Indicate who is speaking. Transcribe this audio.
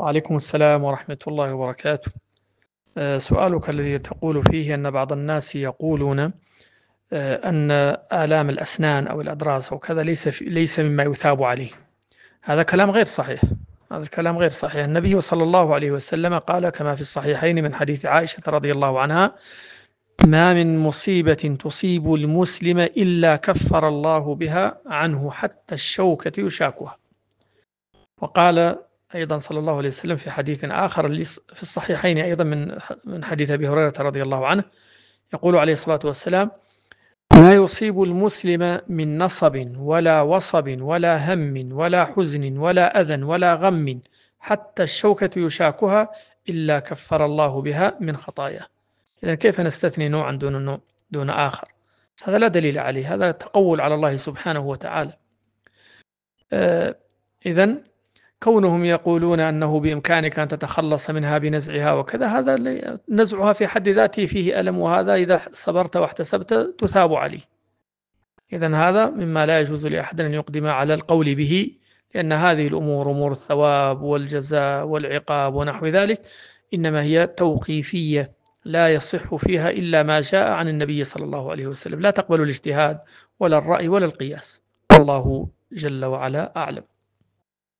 Speaker 1: وعليكم السلام ورحمة الله وبركاته. سؤالك الذي تقول فيه أن بعض الناس يقولون أن آلام الأسنان أو الأضراس أو كذا ليس مما يثاب عليه. هذا كلام غير صحيح. هذا الكلام غير صحيح. النبي صلى الله عليه وسلم قال كما في الصحيحين من حديث عائشة رضي الله عنها: ما من مصيبة تصيب المسلم إلا كفر الله بها عنه حتى الشوكة يشاكها. وقال أيضا صلى الله عليه وسلم في حديث آخر اللي في الصحيحين أيضا من حديث أبي هريرة رضي الله عنه، يقول عليه الصلاة والسلام: ما يصيب المسلم من نصب ولا وصب ولا هم ولا حزن ولا أذى ولا غم حتى الشوكة يشاكها إلا كفر الله بها من خطاياه. إذن كيف نستثني نوعا دون آخر؟ هذا لا دليل عليه، هذا تقول على الله سبحانه وتعالى. إذن كونهم يقولون أنه بإمكانك أن تتخلص منها بنزعها وكذا، هذا نزعها في حد ذاته فيه ألم، وهذا إذا صبرت واحتسبت تثاب عليه. إذن هذا مما لا يجوز لأحد أن يقدم على القول به، لأن هذه الأمور أمور الثواب والجزاء والعقاب ونحو ذلك إنما هي توقيفية، لا يصح فيها إلا ما جاء عن النبي صلى الله عليه وسلم. لا تقبل الاجتهاد ولا الرأي ولا القياس. والله جل وعلا أعلم.